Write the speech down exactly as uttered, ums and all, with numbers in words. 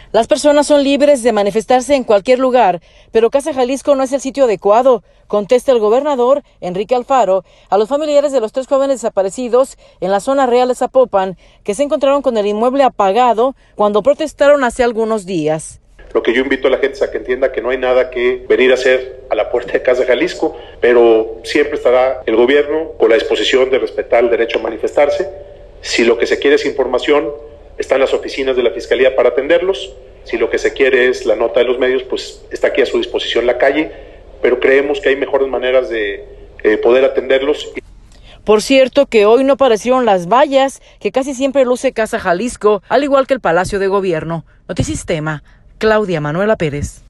Las personas son libres de manifestarse en cualquier lugar, pero Casa Jalisco no es el sitio adecuado, contesta el gobernador Enrique Alfaro a los familiares de los tres jóvenes desaparecidos en la zona real de Zapopan, que se encontraron con el inmueble apagado cuando protestaron hace algunos días. Lo que yo invito a la gente es a que entienda que no hay nada que venir a hacer a la puerta de Casa Jalisco, pero siempre estará el gobierno con la disposición de respetar el derecho a manifestarse. Si lo que se quiere es información, están las oficinas de la Fiscalía para atenderlos. Si lo que se quiere es la nota de los medios, pues está aquí a su disposición la calle, pero creemos que hay mejores maneras de eh, poder atenderlos. Por cierto que hoy no aparecieron las vallas que casi siempre luce Casa Jalisco, al igual que el Palacio de Gobierno. Notisistema, Claudia Manuela Pérez.